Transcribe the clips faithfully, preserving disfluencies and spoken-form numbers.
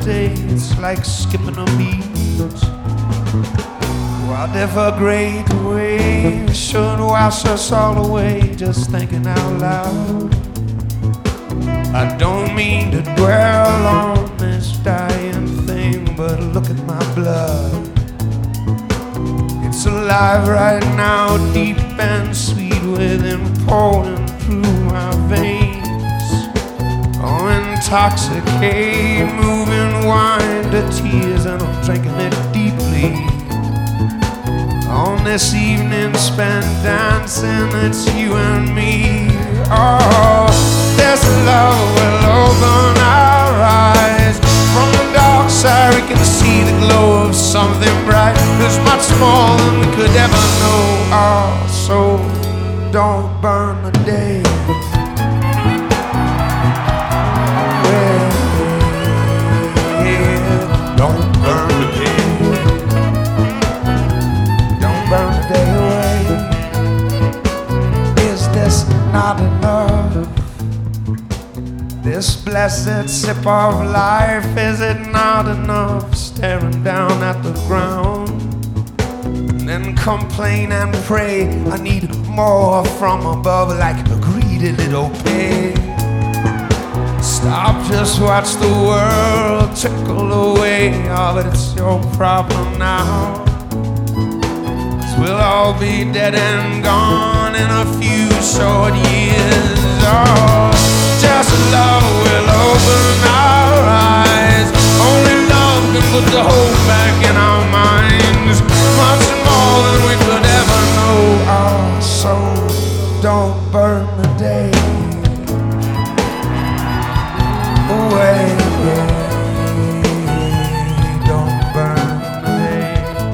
day, it's like skipping a beat. What if a great wave should wash us all away? Just thinking out loud. I don't mean to dwell on this dying thing, but look at my blood. It's alive right now, deep and sweet within, pouring through my veins. Oh, intoxicate, moving wine to tears, and I'm drinking it deeply. On this evening spent dancing, it's you and me. Oh, this love will open our eyes. From the dark side we can see the glow of something bright. There's much more than we could ever know. Oh, so don't burn the day. Well, yeah, don't burn the day. Don't burn the day away. Is this not enough? This blessed sip of life, is it not enough? Staring down at the ground, and then complain and pray. I need more from above, like a greedy little pig. Stop, just watch the world trickle away. Oh, but it's your problem now. 'Cause we'll all be dead and gone in a few short years. Oh, just love will open our eyes. Only love can put the hope back in our minds. Much more than we could ever know. Oh, so don't burn the day away. Don't burn the day.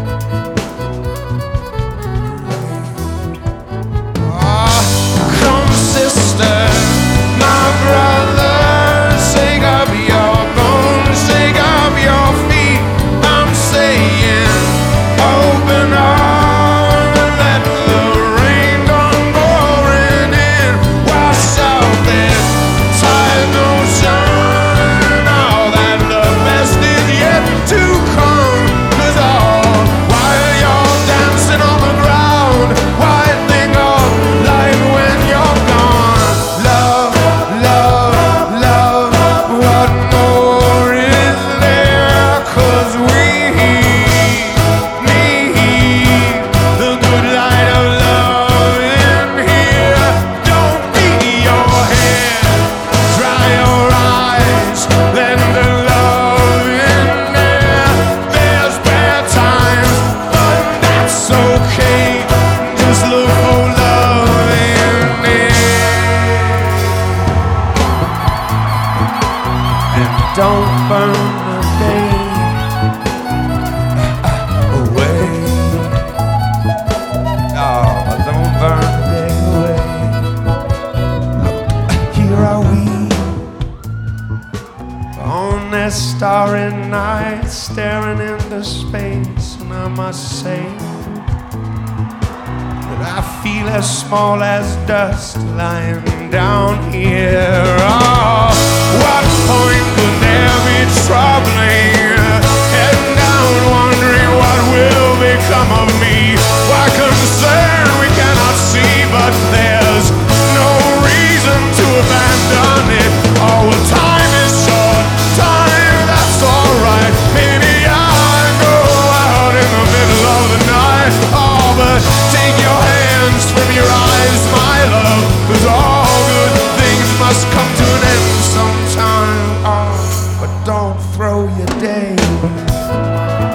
Oh, come sister, my brother, shake up your bones, shake up your feet. I'm saying, open up and let the rain come pouring in. Wash out this tide ocean. All that the best is yet to come. 'Cause all while you're dancing on the ground, why think of life when you're gone? Love, love, love, what more is there? 'Cause we need the good light of love in here. Don't beat your head, dry your eyes, let the love in there. There's bad times, but that's okay. Just look for love in there. And don't burn the day away. Oh, don't burn the day away. Look, here are we on this starry night, staring into space, and I must say that I feel as small as dust lying down here. Oh, what point could there be troubling? Heading down, wondering what will become of me. Why concern we cannot see, but there's no reason to abandon it. Oh, well, time is short, time, that's alright. Maybe I'll go out in the middle of the night. Oh, but take your hands from your eyes, my love, 'cause all good things must come to an end sometime. Oh, but don't throw your day